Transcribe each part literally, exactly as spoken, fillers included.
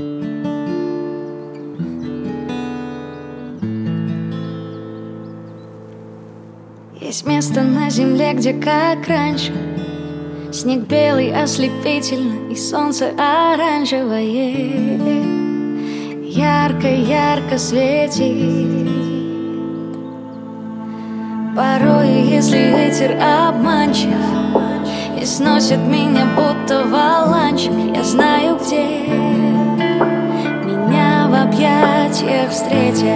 Есть место на земле, где как раньше снег белый, ослепительный, и солнце оранжевое ярко-ярко светит. Порой, если ветер обманчив и сносит меня будто валанчик, я знаю, где меня в объятиях встретят.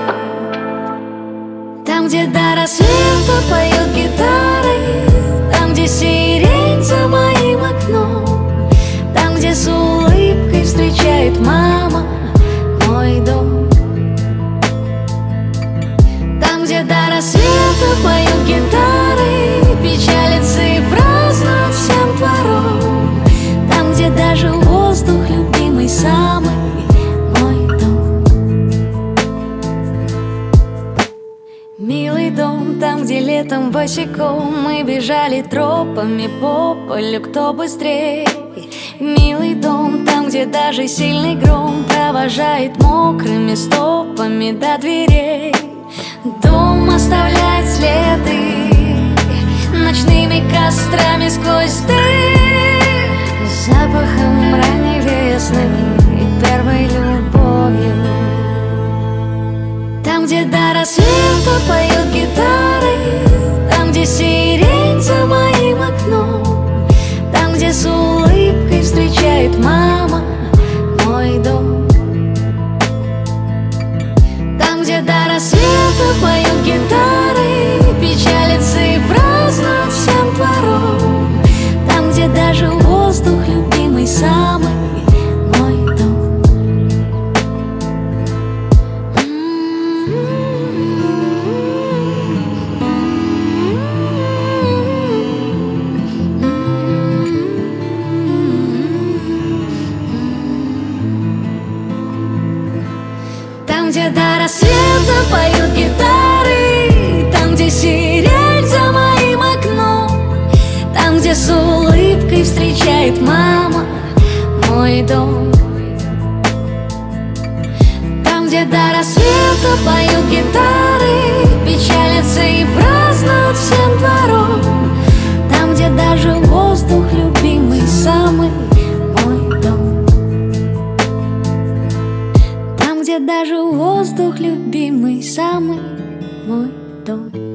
Там, где до рассвета поют гитары, там, где сирень за моим окном, там, где с улыбкой встречает мама мой дом. Там, где до рассвета поют гитары, печалятся и празднуют всем двором, там, где даже воздух любимый самый мой дом. Милый дом, там, где летом босиком мы бежали тропами по полю, кто быстрее. Милый дом, там, где даже сильный гром провожает мокрыми стопами до дверей. Дом оставляет следы ночными кострами сквозь дым, запахом ранней весны и первой любовью. Там, где до рассвета поют гитары, там, где сирень за моим окном, там, где с улыбкой встречает мама мой дом. Там, где до рассвета поют гитары, печалятся и празднуют всем двором, там, где даже воздух любимый самый мой дом. Там, где до рассвета поют гитары, там, где сирень за моим окном, там, где с улыбкой встречает мама мой дом. Там, где до рассвета поют гитары, печалятся и празднуют всем двором, там, где даже воздух любимый самый мой дом. Там, где даже воздух любимый самый мой дом.